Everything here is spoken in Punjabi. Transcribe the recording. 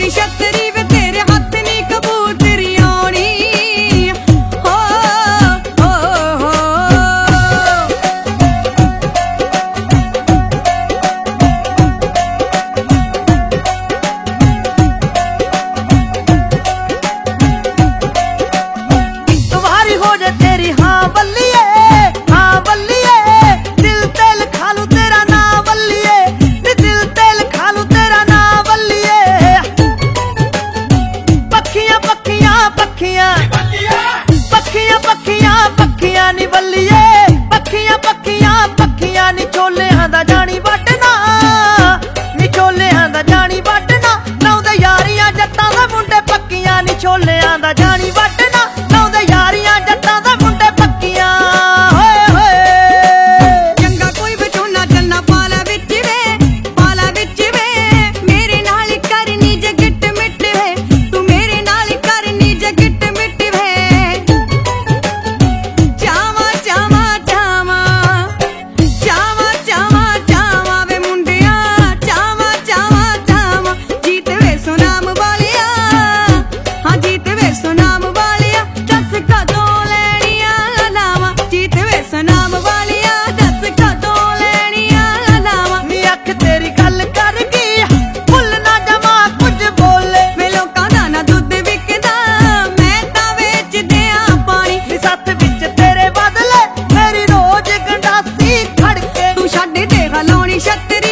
ਲਾਉਣੀ ਛਤਰੀ ਵੇ ਤੇਰੇ ਹੱਥ ਨੀ ਕਬੂਤਰੀ ਆਉਣੀ ਹੋ ਹੋ ਹੋ ਇੱਕ ਵਾਰੀ ਹੋ ਜਾ ਤੇਰੀ ਹਾਂ ਬੱਲੀਏ ਹਾਂ ਬੱਲੀਏ ਦਿਲ ਤੇ ਲਿਖਾ ਲੂ ਤੇਰਾ ਨਾਂ ਬੱਲੀਏ ਨੀ ਦਿਲ ਤੇ ਲਿਖਾ ਲੂ ਤੇਰਾ ਨਾਂ ਬੱਲੀਏ ਪੱਖੀਆਂ ਪੱਖੀਆਂ ਪੱਖੀਆਂ ਪੱਖੀਆਂ ਪੱਖੀਆਂ ਪੱਖੀਆਂ ਨੀ ਬੱਲੀਏ ਪੱਖੀਆਂ ਪੱਖੀਆਂ ਪੱਖੀਆਂ ਨੀ ਛੋਲਿਆਂ ਦਾ ਜਾਣੀ ਵੱਢਣਾ ਨੀ ਛੋਲਿਆਂ ਦਾ ਜਾਣੀ ਵੱਢਣਾ ਲਾਉਂਦੇ ਯਾਰੀਆਂ ਜੱਟਾਂ ਦੇ ਮੁੰਡੇ ਪੱਕੀਆਂ ਨੀ ਛੋਲਿਆਂ ਦਾ ਜਾਣੀ ਵੱਢਣਾ ਲਾਉਂਦੇ ਯਾਰੀਆਂ ਜੱਟਾਂ ਦੇ ਮੁੰਡੇ ਪੱਕੀਆਂ ਹੋਏ ਹੋਏ ਚੰਗਾ ਕੋਈ ਬਚੋਨਾ ਚੱਲਣਾ ਪਾਲਾ ਵਿੱਚ ਵੇ ਮੇਰੇ ਨਾਲ ਕਰਨੀ ਜਗਟ ਮਿੱਟ ਵੇ ਤੂੰ ਮੇਰੇ ਨਾਲ ਕਰਨੀ ਜਗਟ ਮਿੱਟ ਵੇ ਚਾਵਾ ਚਾਵਾ ਚਾਵਾ ਚਾਵਾ ਚਾਵਾ ਚਾਵਾ ਵੇ ਮੁੰਡਿਆ ਚਾਵਾ ਚਾਵਾ ਚਾਵਾ ਜੀਤ ਵੇ ਸੁਨਾਮ ਵਾਲਿਆ ਹਾਂ ਜੀਤ ਵੇ ਸੁਨਾਮ ਵਾਲਿਆ ਦੱਸ ਕਦੋਂ ਲੈਣੀਆਂ ਲਾਵਾਂ ਜੀਤ ਵੇ ਸੁਨਾਮ ਵਾਲਿਆ ਦੱਸ ਕਦੋਂ ਲੈਣੀਆਂ ਲਾਵਾਂ ਨੀ ਅੱਖ ਤੇਰੀ ਗੱਲ ਕਰ ਗਈ ਭੁੱਲ ਨਾ ਜਾਵਾਂ ਕੁਝ ਬੋਲੇ ਵੇ ਲੋਕਾਂ ਦਾ ਨਾ ਦੁੱਧ ਵਿਕਦਾ ਮੈਂ ਤਾਂ ਵੇਚ ਦਿਆਂ ਪਾਣੀ ਨੀ ਸੱਥ ਵਿੱਚ ਤੇਰੇ ਬਦਲੇ ਮੇਰੀ ਰੋਜ਼ ਗੰਡਾਸੀ ਖੜ ਕੇ ਤੂੰ ਛੱਡ ਦੇ ਹਲਾਉਣੀ ਛਤਰੀ